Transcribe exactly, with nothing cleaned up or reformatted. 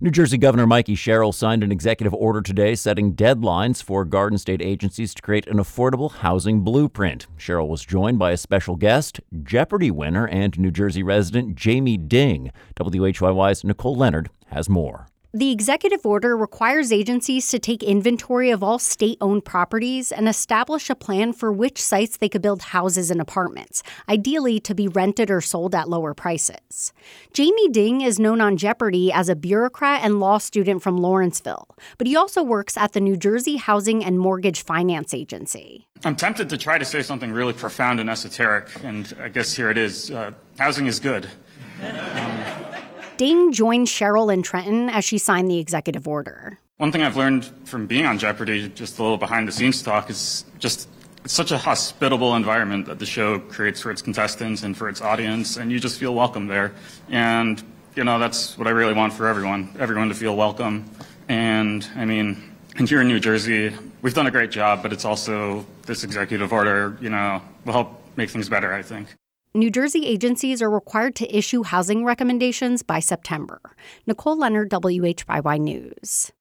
New Jersey Governor Mikey Sherrill signed an executive order today setting deadlines for Garden State agencies to create an affordable housing blueprint. Sherrill was joined by a special guest, Jeopardy winner and New Jersey resident Jamie Ding. W H Y Y's Nicole Leonard has more. The executive order requires agencies to take inventory of all state-owned properties and establish a plan for which sites they could build houses and apartments, ideally to be rented or sold at lower prices. Jamie Ding is known on Jeopardy as a bureaucrat and law student from Lawrenceville, but he also works at the New Jersey Housing and Mortgage Finance Agency. I'm tempted to try to say something really profound and esoteric, and I guess here it is. Uh, housing is good. Um, Ding joined Sherrill in Trenton as she signed the executive order. One thing I've learned from being on Jeopardy, just a little behind-the-scenes talk, is just it's such a hospitable environment that the show creates for its contestants and for its audience, and you just feel welcome there. And, you know, that's what I really want for everyone, everyone to feel welcome. And, I mean, and here in New Jersey, we've done a great job, but it's also this executive order, you know, will help make things better, I think. New Jersey agencies are required to issue housing recommendations by September. Nicole Leonard, W H Y Y News.